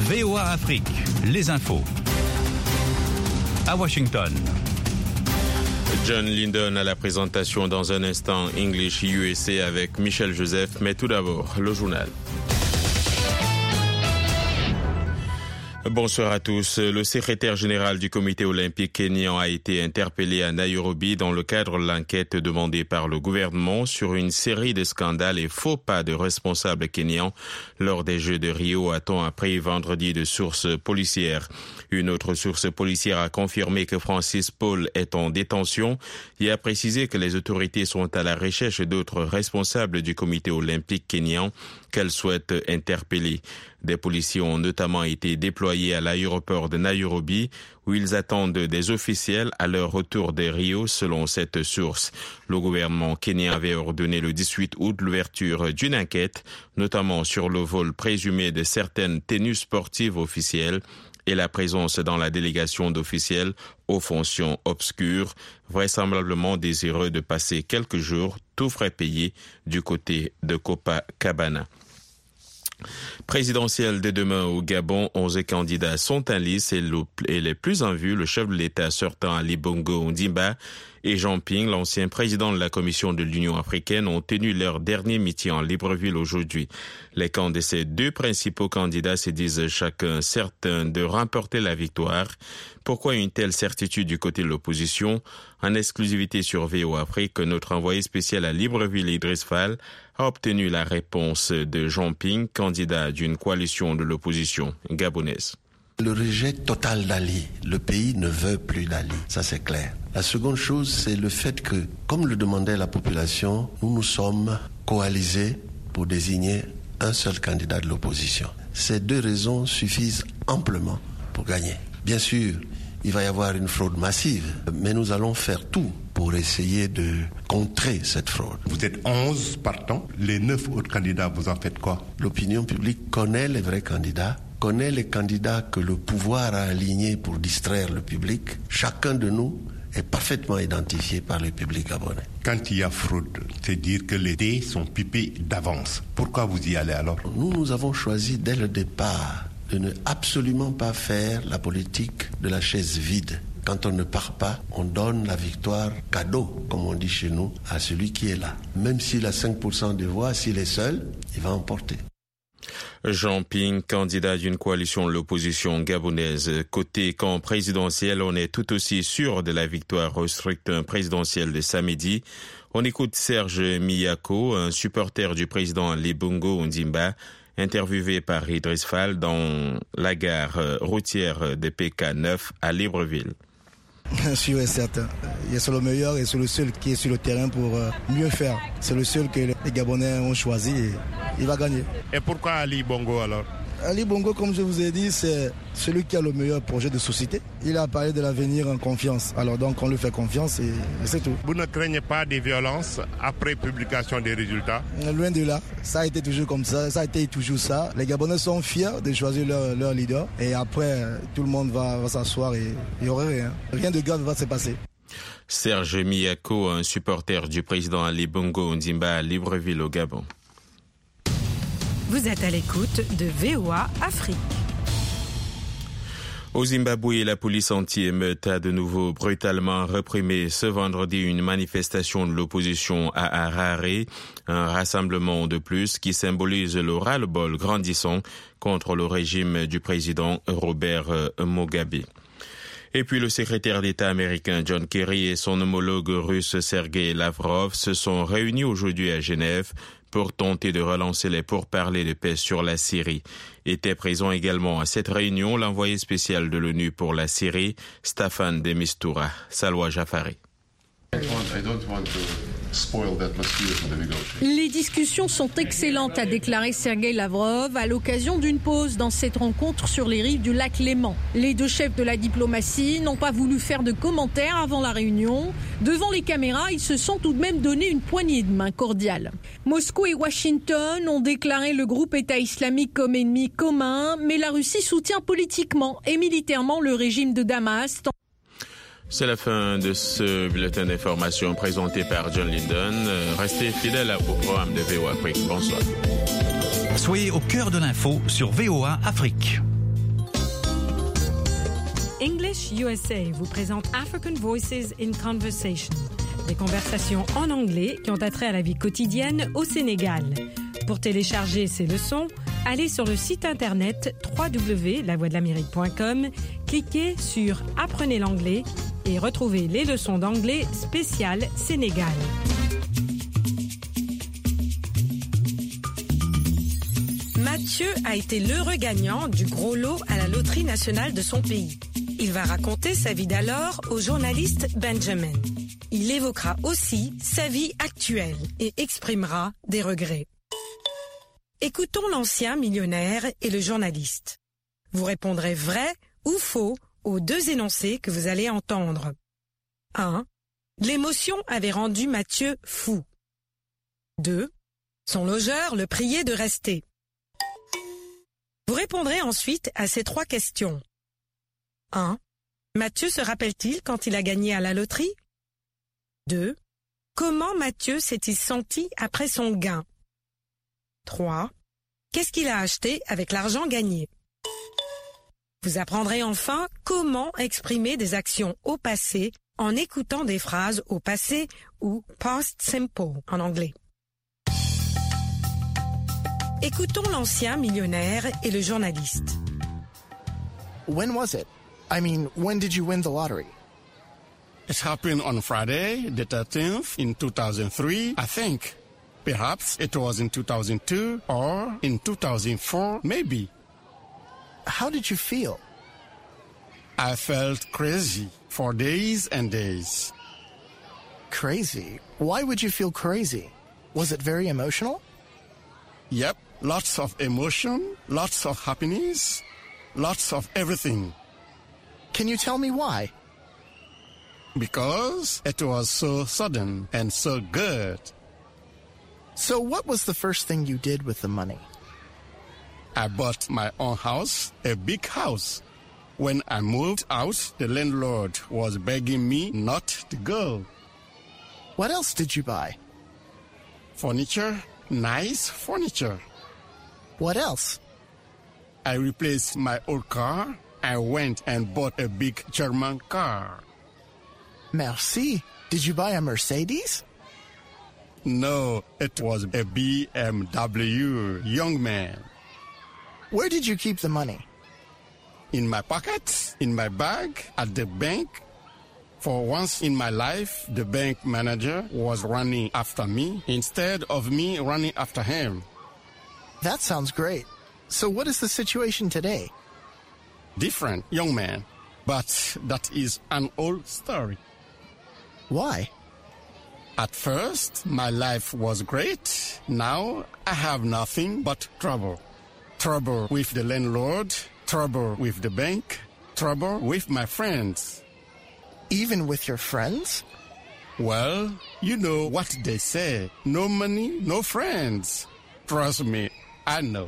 VOA Afrique, les infos. À Washington. John Lindon à la présentation dans un instant English USA avec Michel Joseph, mais tout d'abord, le journal. Bonsoir à tous. Le secrétaire général du comité olympique kényan a été interpellé à Nairobi dans le cadre de l'enquête demandée par le gouvernement sur une série de scandales et faux pas de responsables kenyans lors des Jeux de Rio, a-t-on appris vendredi de sources policières. Une autre source policière a confirmé que Francis Paul est en détention et a précisé que les autorités sont à la recherche d'autres responsables du comité olympique kényan qu'elles souhaitent interpeller. Des policiers ont notamment été déployés à l'aéroport de Nairobi où ils attendent des officiels à leur retour de Rio selon cette source. Le gouvernement kenyan avait ordonné le 18 août l'ouverture d'une enquête, notamment sur le vol présumé de certaines tenues sportives officielles et la présence dans la délégation d'officiels aux fonctions obscures, vraisemblablement désireux de passer quelques jours, tout frais payés, du côté de Copacabana. Présidentielle de demain au Gabon, 11 candidats sont en lice et les plus en vue, le chef de l'État sortant Ali Bongo Ondimba et Jean Ping, l'ancien président de la Commission de l'Union africaine, ont tenu leur dernier meeting en Libreville aujourd'hui. Les camps de ces deux principaux candidats se disent chacun certains de remporter la victoire. Pourquoi une telle certitude du côté de l'opposition? En exclusivité sur VOA Afrique, notre envoyé spécial à Libreville, Idriss Fall, a obtenu la réponse de Jean Ping, candidat d'une coalition de l'opposition gabonaise. Le rejet total d'Ali. Le pays ne veut plus d'Ali, ça c'est clair. La seconde chose, c'est le fait que, comme le demandait la population, nous nous sommes coalisés pour désigner un seul candidat de l'opposition. Ces deux raisons suffisent amplement pour gagner. Bien sûr, il va y avoir une fraude massive, mais nous allons faire tout pour essayer de contrer cette fraude. Vous êtes 11 partants, les 9 autres candidats, vous en faites quoi? L'opinion publique connaît les vrais candidats, connaît les candidats que le pouvoir a alignés pour distraire le public. Chacun de nous est parfaitement identifié par le public gabonais. Quand il y a fraude, c'est dire que les dés sont pipés d'avance. Pourquoi vous y allez alors? Nous avons choisi dès le départ de ne absolument pas faire la politique de la chaise vide. Quand on ne part pas, on donne la victoire cadeau, comme on dit chez nous, à celui qui est là. Même s'il a 5% des voix, s'il est seul, il va emporter. Jean Ping, candidat d'une coalition de l'opposition gabonaise. Côté camp présidentiel, on est tout aussi sûr de la victoire au scrutin présidentiel de samedi. On écoute Serge Miyako, un supporter du président Ali Bongo Ondimba, interviewé par Idriss Fall dans la gare routière de PK9 à Libreville. Bien sûr et certain. C'est le meilleur et c'est le seul qui est sur le terrain pour mieux faire. C'est le seul que les Gabonais ont choisi et il va gagner. Et pourquoi Ali Bongo alors? Ali Bongo, comme je vous ai dit, c'est celui qui a le meilleur projet de société. Il a parlé de l'avenir en confiance. Alors donc on lui fait confiance et c'est tout. Vous ne craignez pas des violences après publication des résultats? Loin de là. Ça a été toujours comme ça. Ça a été toujours ça. Les Gabonais sont fiers de choisir leur leader. Et après, tout le monde va s'asseoir et il n'y aura rien. Rien de grave va se passer. Serge Miyako, un supporter du président Ali Bongo Ondimba à Libreville au Gabon. Vous êtes à l'écoute de VOA Afrique. Au Zimbabwe, la police anti-émeute a de nouveau brutalement réprimé ce vendredi une manifestation de l'opposition à Harare, un rassemblement de plus qui symbolise le ras-le-bol grandissant contre le régime du président Robert Mugabe. Et puis le secrétaire d'État américain John Kerry et son homologue russe Sergei Lavrov se sont réunis aujourd'hui à Genève pour tenter de relancer les pourparlers de paix sur la Syrie. Était présent également à cette réunion l'envoyé spécial de l'ONU pour la Syrie, Staffan de Mistura. Salwa Jafari. Les discussions sont excellentes, a déclaré Sergei Lavrov à l'occasion d'une pause dans cette rencontre sur les rives du lac Léman. Les deux chefs de la diplomatie n'ont pas voulu faire de commentaires avant la réunion. Devant les caméras, ils se sont tout de même donné une poignée de main cordiale. Moscou et Washington ont déclaré le groupe État islamique comme ennemi commun, mais la Russie soutient politiquement et militairement le régime de Damas. C'est la fin de ce bulletin d'information présenté par John Lindon. Restez fidèles au programme de VOA Afrique. Bonsoir. Soyez au cœur de l'info sur VOA Afrique. English USA vous présente African Voices in Conversation, des conversations en anglais qui ont attrait à la vie quotidienne au Sénégal. Pour télécharger ces leçons, allez sur le site internet www.lavoixdelamérique.com, cliquez sur « Apprenez l'anglais » et retrouvez les leçons d'anglais spéciales Sénégal. Mathieu a été l'heureux gagnant du gros lot à la loterie nationale de son pays. Il va raconter sa vie d'alors au journaliste Benjamin. Il évoquera aussi sa vie actuelle et exprimera des regrets. Écoutons l'ancien millionnaire et le journaliste. Vous répondrez vrai ou faux aux deux énoncés que vous allez entendre. 1. L'émotion avait rendu Mathieu fou. 2. Son logeur le priait de rester. Vous répondrez ensuite à ces trois questions. 1. Mathieu se rappelle-t-il quand il a gagné à la loterie? 2. Comment Mathieu s'est-il senti après son gain? 3. Qu'est-ce qu'il a acheté avec l'argent gagné? Vous apprendrez enfin comment exprimer des actions au passé en écoutant des phrases au passé ou past simple en anglais. Écoutons l'ancien millionnaire et le journaliste. When was it? I mean, when did you win the lottery? It happened on Friday, the 13th, in 2003, I think. Perhaps it was in 2002 or in 2004, maybe. How did you feel? I felt crazy for days and days. Crazy? Why would you feel crazy? Was it very emotional? Yep, lots of emotion, lots of happiness, lots of everything. Can you tell me why? Because it was so sudden and so good. So what was the first thing you did with the money? I bought my own house, a big house. When I moved out, the landlord was begging me not to go. What else did you buy? Furniture, nice furniture. What else? I replaced my old car. I went and bought a big German car. Merci. Did you buy a Mercedes? No, it was a BMW, young man. Where did you keep the money? In my pocket, in my bag, at the bank. For once in my life, the bank manager was running after me instead of me running after him. That sounds great. So what is the situation today? Different, young man. But that is an old story. Why? At first, my life was great. Now, I have nothing but trouble. Trouble with the landlord, trouble with the bank, trouble with my friends. Even with your friends? Well, you know what they say. No money, no friends. Trust me, I know.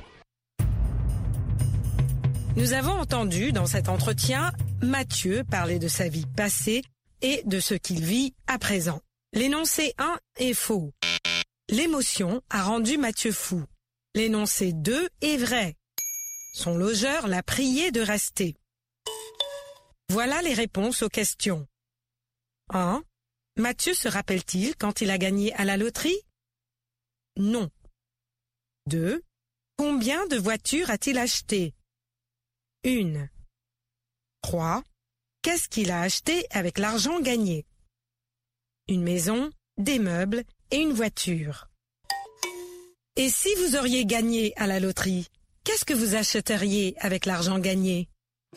Nous avons entendu dans cet entretien Mathieu parler de sa vie passée et de ce qu'il vit à présent. L'énoncé 1 est faux. L'émotion a rendu Mathieu fou. L'énoncé 2 est vrai. Son logeur l'a prié de rester. Voilà les réponses aux questions. 1. Mathieu se rappelle-t-il quand il a gagné à la loterie? Non. 2. Combien de voitures a-t-il acheté? 1. 3. Qu'est-ce qu'il a acheté avec l'argent gagné? Une maison, des meubles et une voiture. Et si vous auriez gagné à la loterie, qu'est-ce que vous achèteriez avec l'argent gagné?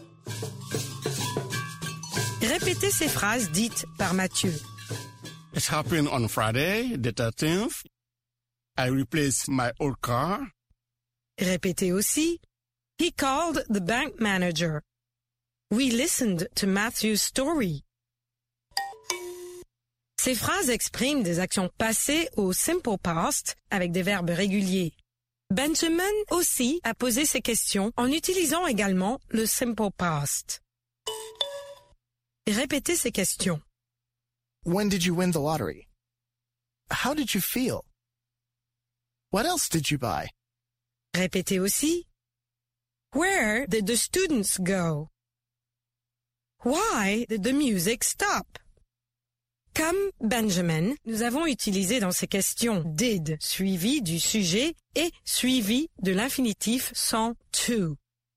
Répétez ces phrases dites par Mathieu. It happened on Friday, the 13th. I replaced my old car. Répétez aussi. He called the bank manager. We listened to Matthew's story. Ces phrases expriment des actions passées au simple past avec des verbes réguliers. Benjamin aussi a posé ces questions en utilisant également le simple past. Répétez ces questions. When did you win the lottery? How did you feel? What else did you buy? Répétez aussi. Where did the students go? Why did the music stop? Comme Benjamin, nous avons utilisé dans ces questions did suivi du sujet et suivi de l'infinitif sans to.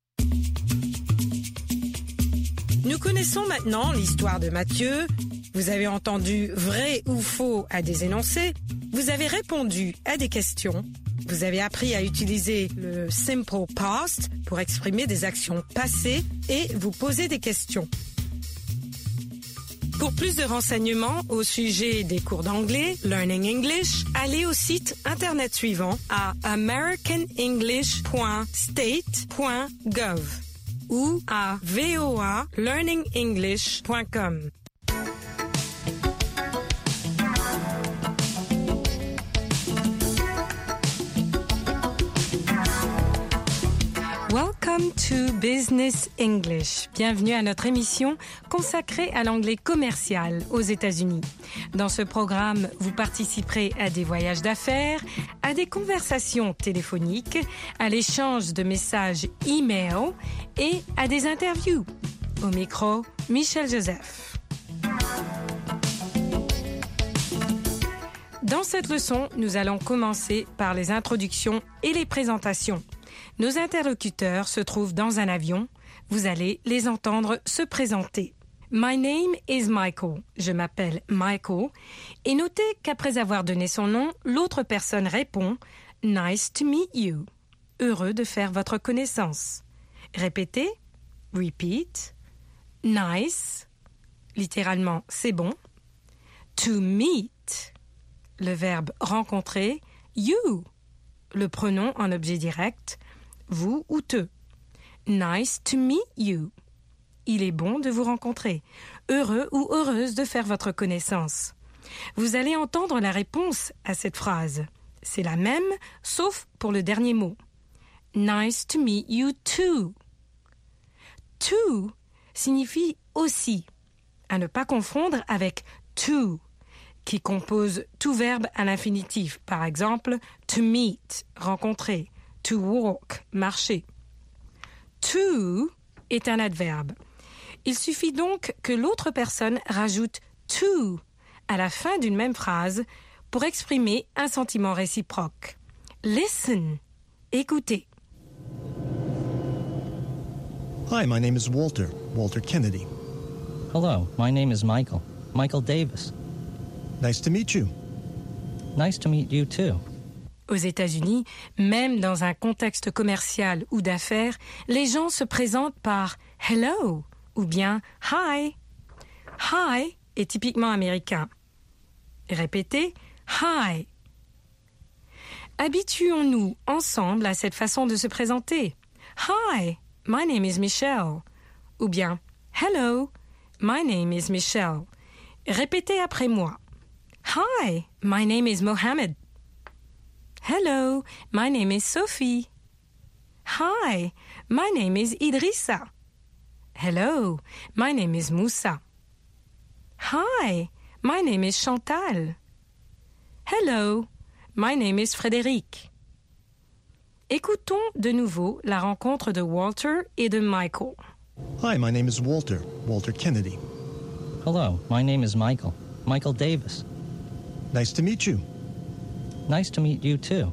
Nous connaissons maintenant l'histoire de Mathieu. Vous avez entendu vrai ou faux à des énoncés. Vous avez répondu à des questions. Vous avez appris à utiliser le simple past pour exprimer des actions passées et vous poser des questions. Pour plus de renseignements au sujet des cours d'anglais, Learning English, allez au site internet suivant à americanenglish.state.gov ou à voalearningenglish.com. Welcome to Business English. Bienvenue à notre émission consacrée à l'anglais commercial aux États-Unis. Dans ce programme, vous participerez à des voyages d'affaires, à des conversations téléphoniques, à l'échange de messages e-mail et à des interviews. Au micro, Michel Joseph. Dans cette leçon, nous allons commencer par les introductions et les présentations. Nos interlocuteurs se trouvent dans un avion. Vous allez les entendre se présenter. My name is Michael. Je m'appelle Michael. Et notez qu'après avoir donné son nom, l'autre personne répond « Nice to meet you ». Heureux de faire votre connaissance. Répétez. Repeat. Nice. Littéralement, c'est bon. To meet. Le verbe rencontrer. You. Le pronom en objet direct. Vous ou te. Nice to meet you. Il est bon de vous rencontrer. Heureux ou heureuse de faire votre connaissance. Vous allez entendre la réponse à cette phrase. C'est la même, sauf pour le dernier mot. Nice to meet you too. To signifie aussi, à ne pas confondre avec to, qui compose tout verbe à l'infinitif. Par exemple, to meet, rencontrer. To walk, marcher. To est un adverbe. Il suffit donc que l'autre personne rajoute to à la fin d'une même phrase pour exprimer un sentiment réciproque. Listen, écoutez. Hi, my name is Walter Kennedy. Hello, my name is Michael Davis. Nice to meet you. Nice to meet you too. Aux États-Unis, même dans un contexte commercial ou d'affaires, les gens se présentent par « hello » ou bien « hi ». « Hi » est typiquement américain. Répétez « hi ». Habituons-nous ensemble à cette façon de se présenter. « Hi, my name is Michelle » ou bien « hello, my name is Michelle ». Répétez après moi. « Hi, my name is Mohammed ». Hello, my name is Sophie. Hi, my name is Idrissa. Hello, my name is Moussa. Hi, my name is Chantal. Hello, my name is Frédéric. Écoutons de nouveau la rencontre de Walter et de Michael. Hi, my name is Walter Kennedy. Hello, my name is Michael Davis. Nice to meet you. Nice to meet you too.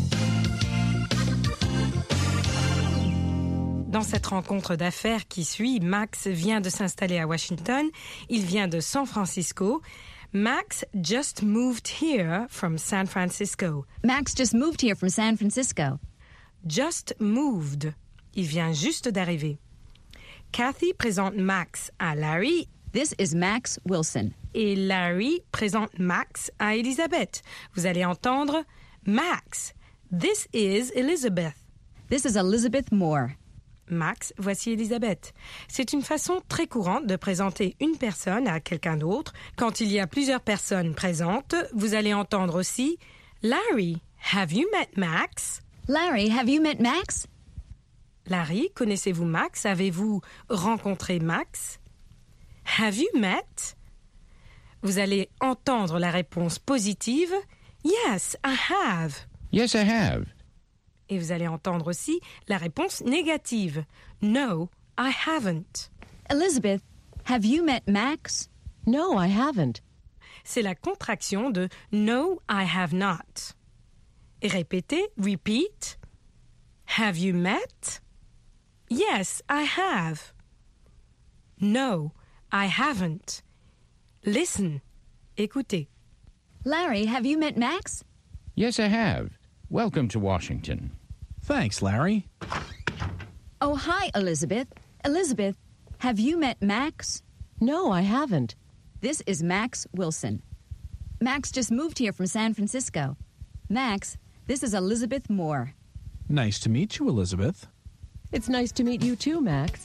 Dans cette rencontre d'affaires qui suit, Max vient de s'installer à Washington. Il vient de San Francisco. Max just moved here from San Francisco. Max just moved here from San Francisco. Just moved. Il vient juste d'arriver. Kathy présente Max à Larry. This is Max Wilson. Et Larry présente Max à Elizabeth. Vous allez entendre Max. This is Elizabeth. This is Elizabeth Moore. Max, voici Elizabeth. C'est une façon très courante de présenter une personne à quelqu'un d'autre. Quand il y a plusieurs personnes présentes, vous allez entendre aussi Larry, have you met Max? Larry, have you met Max? Larry, connaissez-vous Max? Avez-vous rencontré Max? Have you met? Vous allez entendre la réponse positive. Yes, I have. Yes, I have. Et vous allez entendre aussi la réponse négative. No, I haven't. Elizabeth, Have you met Max? No, I haven't. C'est la contraction de No, I have not. Et répétez, repeat. Have you met? Yes, I have. No, I haven't. Listen. Écoutez. Larry, have you met Max? Yes, I have. Welcome to Washington. Thanks, Larry. Oh, hi, Elizabeth. Elizabeth, have you met Max? No, I haven't. This is Max Wilson. Max just moved here from San Francisco. Max, this is Elizabeth Moore. Nice to meet you, Elizabeth. It's nice to meet you too, Max.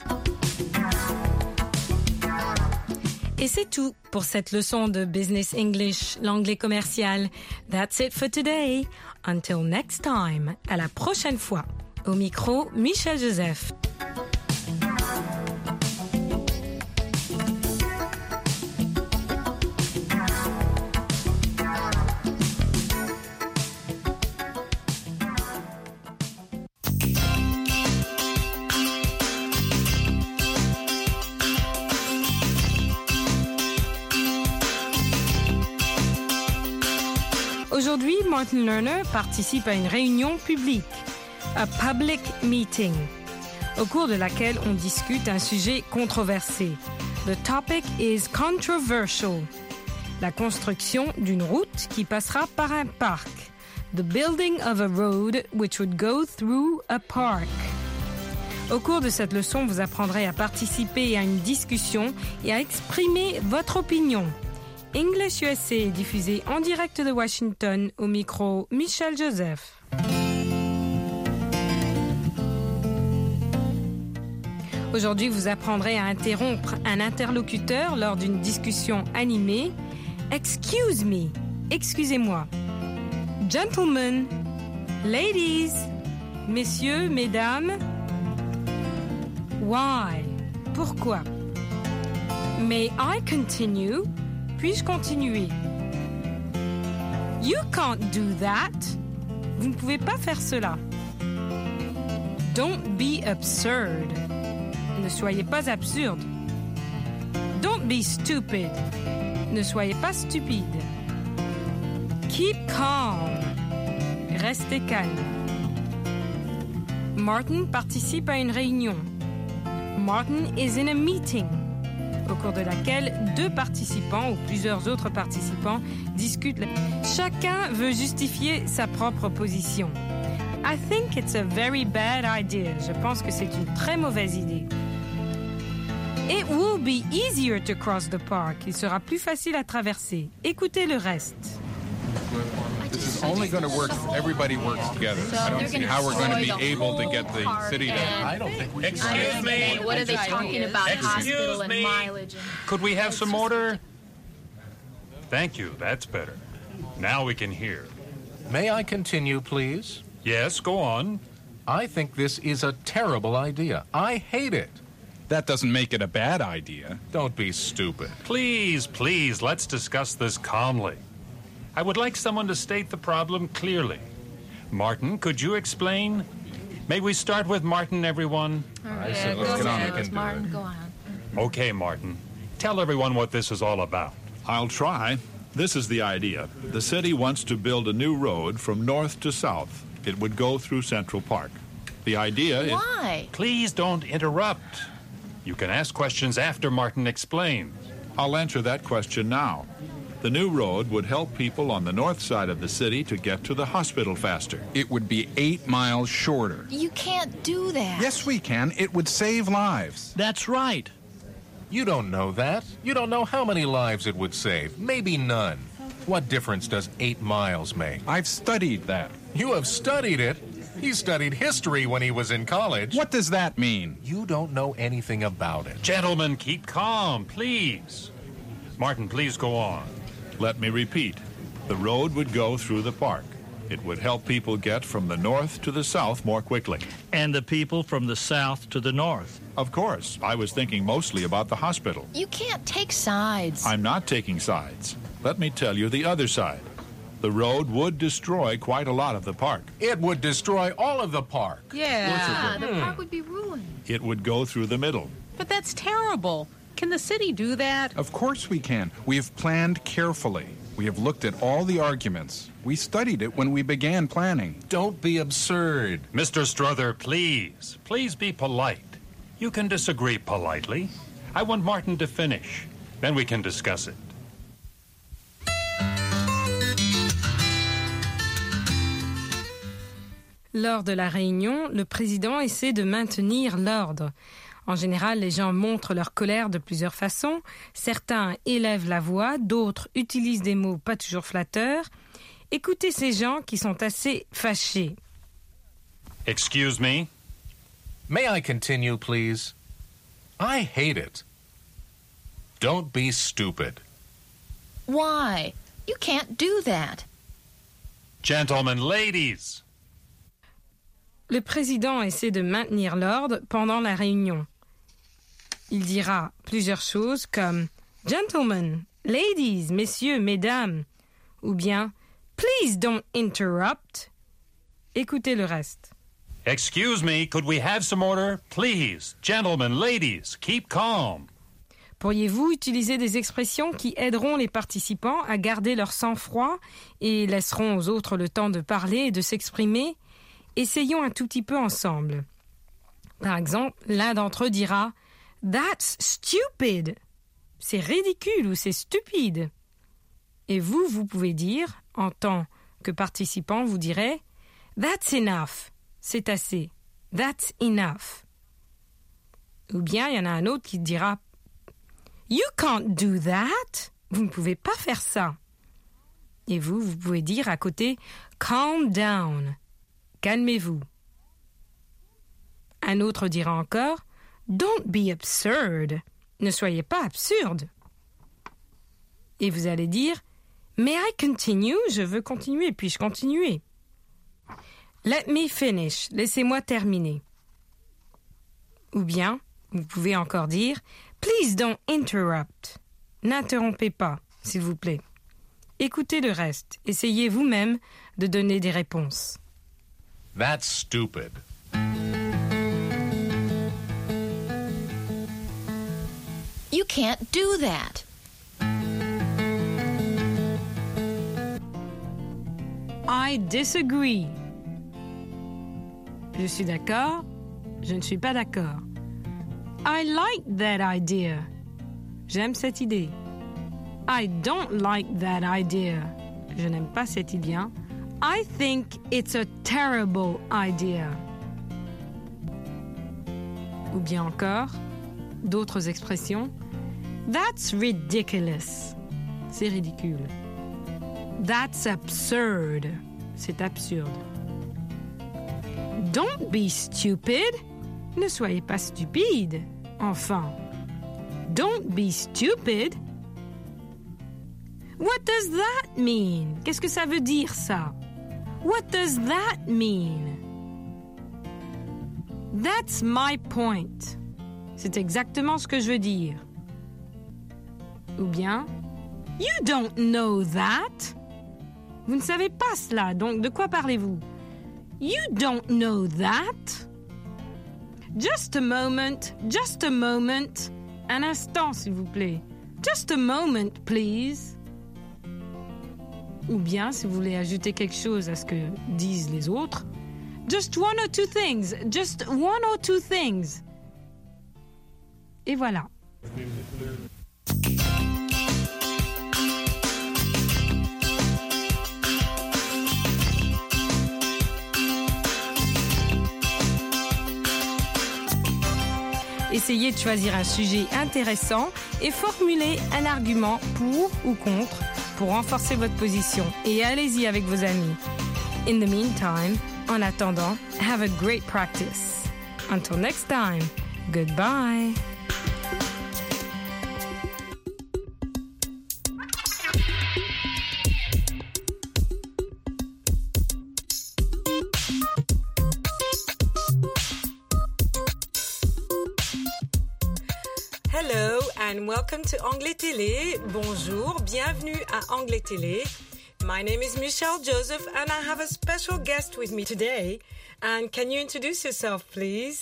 Et c'est tout pour cette leçon de Business English, l'anglais commercial. That's it for today. Until next time. À la prochaine fois. Au micro, Michel Joseph. Aujourd'hui, Martin Lerner participe à une réunion publique, a public meeting, au cours de laquelle on discute un sujet controversé. The topic is controversial. La construction d'une route qui passera par un parc. The building of a road which would go through a park. Au cours de cette leçon, vous apprendrez à participer à une discussion et à exprimer votre opinion. English USA est diffusé en direct de Washington, au micro Michel Joseph. Aujourd'hui, vous apprendrez à interrompre un interlocuteur lors d'une discussion animée. Excuse me, excusez-moi. Gentlemen, ladies, messieurs, mesdames. Why? Pourquoi? May I continue? Puis-je continuer? You can't do that. Vous ne pouvez pas faire cela. Don't be absurd. Ne soyez pas absurde. Don't be stupid. Ne soyez pas stupide. Keep calm. Restez calme. Martin participe à une réunion. Martin is in a meeting, au cours de laquelle deux participants ou plusieurs autres participants discutent. Chacun veut justifier sa propre position. I think it's a very bad idea. Je pense que c'est une très mauvaise idée. It will be easier to cross the park. Il sera plus facile à traverser. Écoutez le reste. This is only going to work if everybody works together. I don't see how we're going to be able to get the city to... I don't think we Excuse me. What are they talking about? Hospital and mileage. Could we have some order? Thank you. That's better. Now we can hear. May I continue, please? Yes, go on. I think this is a terrible idea. I hate it. That doesn't make it a bad idea. Don't be stupid. Please, please, let's discuss this calmly. I would like someone to state the problem clearly. Martin, could you explain? May we start with Martin, everyone? All right, let's get on it. Martin, go on. Okay, Martin. Tell everyone what this is all about. I'll try. This is the idea. The city wants to build a new road from north to south. It would go through Central Park. The idea is... Why? Please don't interrupt. You can ask questions after Martin explains. I'll answer that question now. The new road would help people on the north side of the city to get to the hospital faster. It would be 8 miles shorter. You can't do that. Yes, we can. It would save lives. That's right. You don't know that. You don't know how many lives it would save. Maybe none. What difference does 8 miles make? I've studied that. You have studied it? He studied history when he was in college. What does that mean? You don't know anything about it. Gentlemen, keep calm, please. Martin, please go on. Let me repeat. The road would go through the park. It would help people get from the north to the south more quickly. And the people from the south to the north. Of course. I was thinking mostly about the hospital. You can't take sides. I'm not taking sides. Let me tell you the other side. The road would destroy quite a lot of the park. It would destroy all of the park. Yeah, the park would be ruined. It would go through the middle. But that's terrible. Can the city do that? Of course we can. We have planned carefully. We have looked at all the arguments. We studied it when we began planning. Don't be absurd. Mr. Strother, please. Please be polite. You can disagree politely. I want Martin to finish. Then we can discuss it. Lors de la réunion, le président essaie de maintenir l'ordre. En général, les gens montrent leur colère de plusieurs façons. Certains élèvent la voix, d'autres utilisent des mots pas toujours flatteurs. Écoutez ces gens qui sont assez fâchés. Excuse me? May I continue, please? I hate it. Don't be stupid. Why? You can't do that. Gentlemen, ladies. Le président essaie de maintenir l'ordre pendant la réunion. Il dira plusieurs choses comme « Gentlemen, ladies, messieurs, mesdames » ou bien « Please don't interrupt ». Écoutez le reste. Excuse me, could we have some order? Please, gentlemen, ladies, keep calm. Pourriez-vous utiliser des expressions qui aideront les participants à garder leur sang-froid et laisseront aux autres le temps de parler et de s'exprimer? Essayons un tout petit peu ensemble. Par exemple, l'un d'entre eux dira « That's stupid ». C'est ridicule ou c'est stupide. Et vous pouvez dire, en tant que participant, vous direz « That's enough ». C'est assez. « That's enough ». Ou bien, il y en a un autre qui dira « You can't do that ». Vous ne pouvez pas faire ça. Et vous pouvez dire à côté « Calm down ». Calmez-vous. Un autre dira encore « Don't be absurd ». Ne soyez pas absurde. Et vous allez dire « May I continue ?» Je veux continuer, puis-je continuer? « Let me finish » Laissez-moi terminer. Ou bien, vous pouvez encore dire « Please don't interrupt » N'interrompez pas, s'il vous plaît. Écoutez le reste. Essayez vous-même de donner des réponses. That's stupid. You can't do that. I disagree. Je suis d'accord. Je ne suis pas d'accord. I like that idea. J'aime cette idée. I don't like that idea. Je n'aime pas cette idée. I think it's a terrible idea. Ou bien encore, d'autres expressions. That's ridiculous. C'est ridicule. That's absurd. C'est absurde. Don't be stupid. Ne soyez pas stupide. Enfin. Don't be stupid. What does that mean? Qu'est-ce que ça veut dire, ça? What does that mean? That's my point. C'est exactement ce que je veux dire. Ou bien, you don't know that. Vous ne savez pas cela, donc de quoi parlez-vous? You don't know that. Just a moment, just a moment. Un instant, s'il vous plaît. Just a moment, please. Ou bien, si vous voulez ajouter quelque chose à ce que disent les autres, just one or two things, just one or two things. Et voilà. Essayez de choisir un sujet intéressant et formulez un argument pour ou contre pour renforcer votre position. Et allez-y avec vos amis. In the meantime, en attendant, have a great practice. Until next time, goodbye. Hello and welcome to Anglais Télé. Bonjour, bienvenue à Anglais Télé. My name is Michelle Joseph and I have a special guest with me today. And can you introduce yourself, please?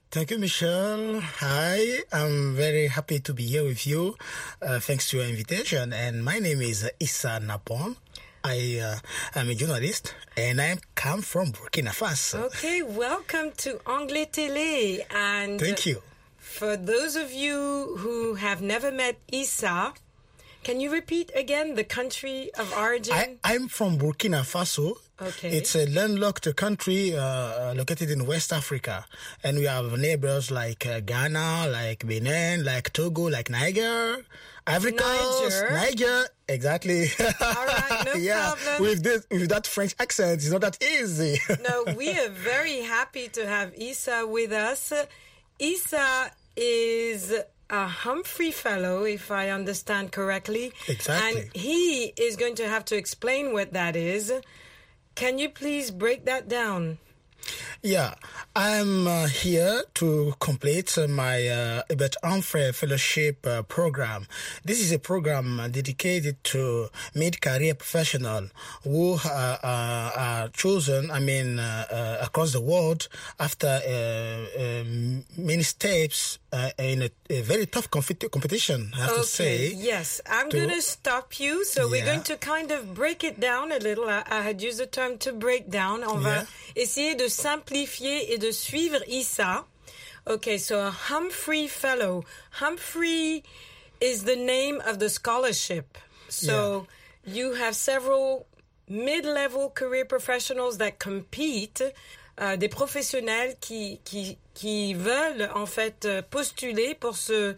Thank you, Michelle. Hi, I'm very happy to be here with you. Thanks to your invitation. And my name is Issa Napon. I am a journalist and I come from Burkina Faso. Okay, welcome to Anglais Télé. And thank you. For those of you who have never met Issa, can you repeat again the country of origin? I'm from Burkina Faso. Okay. It's a landlocked country located in West Africa. And we have neighbors like Ghana, like Benin, like Togo, like Niger, Ivory Coast, Niger. Exactly. All right, no problem. With that French accent, it's not that easy. No, we are very happy to have Issa with us. Issa is a Humphrey Fellow, if I understand correctly. Exactly. And he is going to have to explain what that is. Can you please break that down? Yeah, I'm here to complete my Hubert Humphrey Fellowship program. This is a program dedicated to mid-career professionals who are chosen, across the world after many steps in a very tough competition, I have to say. Yes, I'm going to stop you. So we're going to kind of break it down a little. I had used the term to break down. On va essayer de simplifier et de suivre Issa. Okay, so a Humphrey Fellow. Humphrey is the name of the scholarship. So you have several mid-level career professionals that compete, des professionnels qui veulent en fait postuler pour ce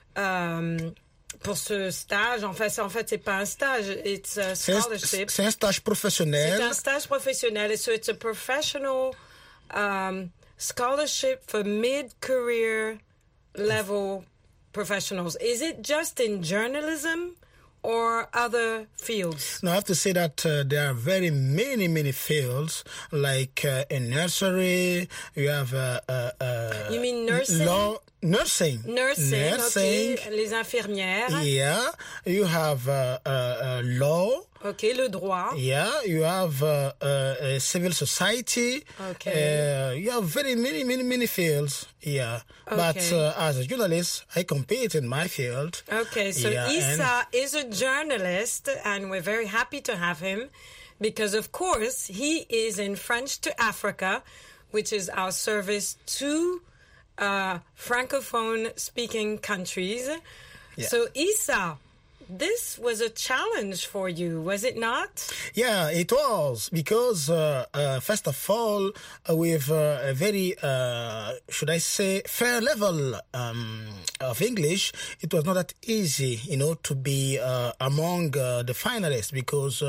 stage. En fait, c'est pas un stage, it's a scholarship. C'est un stage professionnel. C'est un stage professionnel. So it's a professional scholarship for mid-career level professionals. Is it just in journalism or other fields? No, I have to say that there are very many fields, like in nursery, you have you mean nursing? Nursing, okay. Les infirmières. Yeah, you have law. Okay, le droit. Yeah, you have civil society. Okay. You have very many fields. Yeah, okay. But as a journalist, I compete in my field. Okay, so Issa is a journalist, and we're very happy to have him because, of course, he is in French to Africa, which is our service to Francophone-speaking countries. Yeah. So, Issa, this was a challenge for you, was it not? Yeah, it was, because first of all, with a very, should I say, fair level of English, it was not that easy, to be among the finalists, because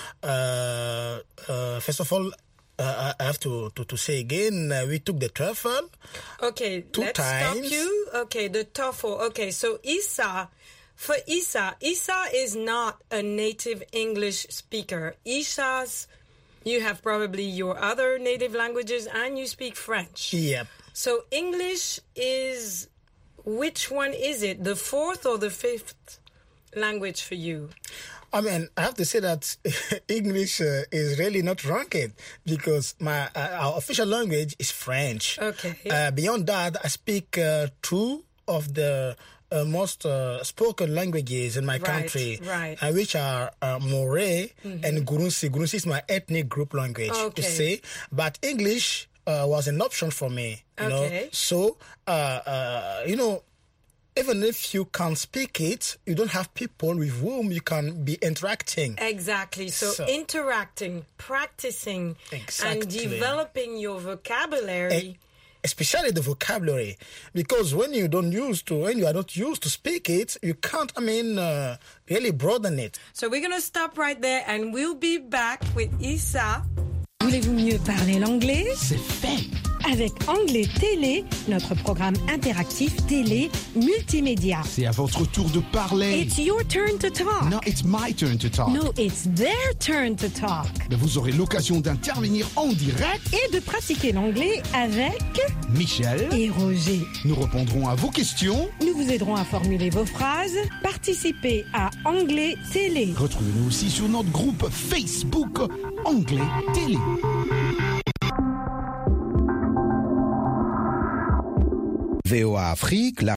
first of all, I have to say again, we took the TOEFL. Okay, let's stop you. Okay, the TOEFL. Okay, so Issa is not a native English speaker. You have probably your other native languages and you speak French. Yep. So English is, which one is it? The fourth or the fifth language for you? I have to say that English is really not ranked because our official language is French. Okay. Beyond that, I speak two of the most spoken languages in my country, which are Moray and Gurunsi. Gurunsi is my ethnic group language, you see. But English was an option for me, you know. So, even if you can't speak it, you don't have people with whom you can be interacting. Exactly. So interacting, practicing, and developing your vocabulary. Especially the vocabulary, because when you are not used to speak it, you can't, really broaden it. So we're going to stop right there and we'll be back with Issa. Voulez-vous mieux parler l'anglais? C'est fait! Avec Anglais Télé, notre programme interactif télé multimédia. C'est à votre tour de parler. It's your turn to talk. No, it's my turn to talk. No, it's their turn to talk. Mais vous aurez l'occasion d'intervenir en direct et de pratiquer l'anglais avec Michel et Roger. Nous répondrons à vos questions. Nous vous aiderons à formuler vos phrases. Participez à Anglais Télé. Retrouvez-nous aussi sur notre groupe Facebook Anglais Télé. VOA Afrique, la